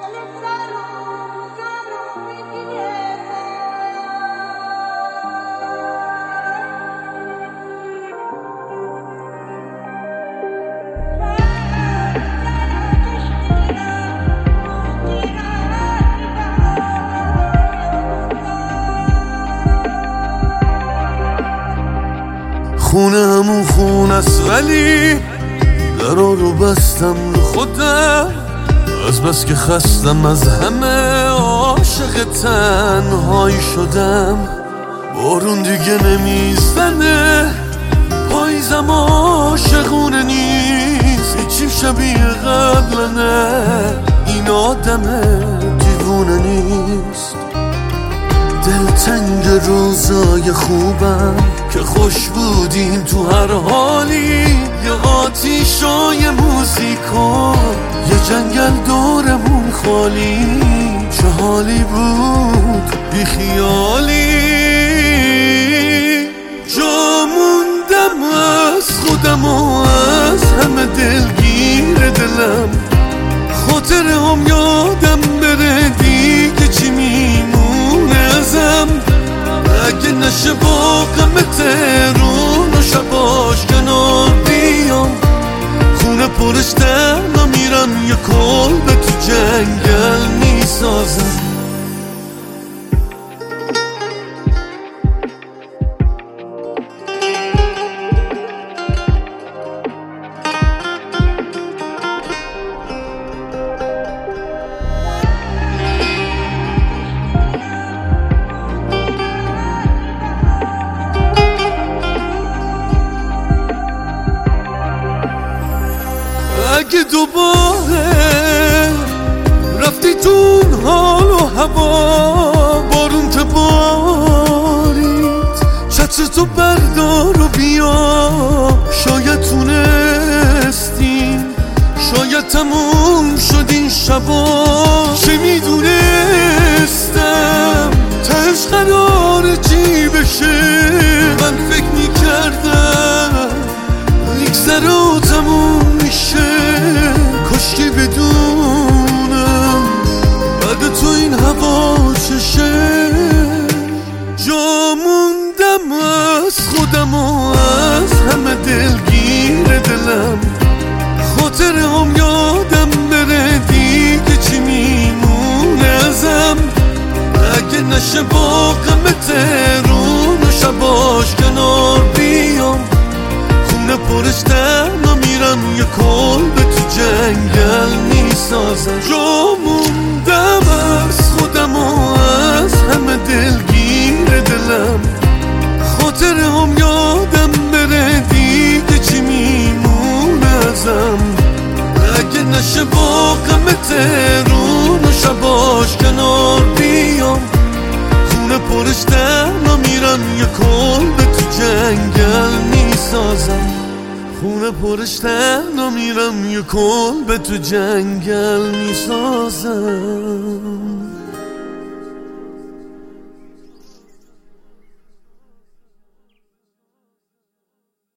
خونه همون خون است ولی درا رو بستم رو خودم، از بس که خستم از همه عاشق تنهایی شدم. بارون دیگه نمیزنه، پاییزم عاشقونه نیست، هیچی شبیه قبلنه، این آدم دیوونه نیست. دلتنگ روزای خوبم که خوش بودیم تو هر حالی، یه آتیشای موزیکا، یه جنگل دورمون خالی، چه حالی بود بی خیالی. جا موندم از خودم و از همه دلگیر دلم، خاطره هم یادم بره دیگه چی میمونه ازم. اگه نشه با غم تهرون و شباش کنار بیام، خونه پرش تنها میرم، یه کلبه تو جنگل میسازم. اگه دوباره رفتی تو حال و هوا، بارون تبارید، چتر تو بردار و بیا، شاید تونستیم، شاید تموم شد این شبا. چه میدونستم تهش قراره چی بشه، من فکر میکردم میگذره و تموم میشه، کاشکی بدونم بعد تو این هوا چشه. جا موندم از خودم و از همه دلگیر دلم، خاطره هم یادم بره دیگه چی میمونه ازم. اگه نشه با غم تهرون و شباش کنار بیام، خونه پرش تنها میرم، یه کلبه تو جنگل میسازم. جا موندم از خودم و از همه دلگیر دلم، خاطره هم یادم بره دیگه چی میمونه ازم. اگه نشه با غم تهرون و شباش کنار بیام، خونه پرش تنها میرم، یه کلبه تو جنگل میسازم. خونه پرش تنها میرم، یه کلبه تو جنگل میسازم.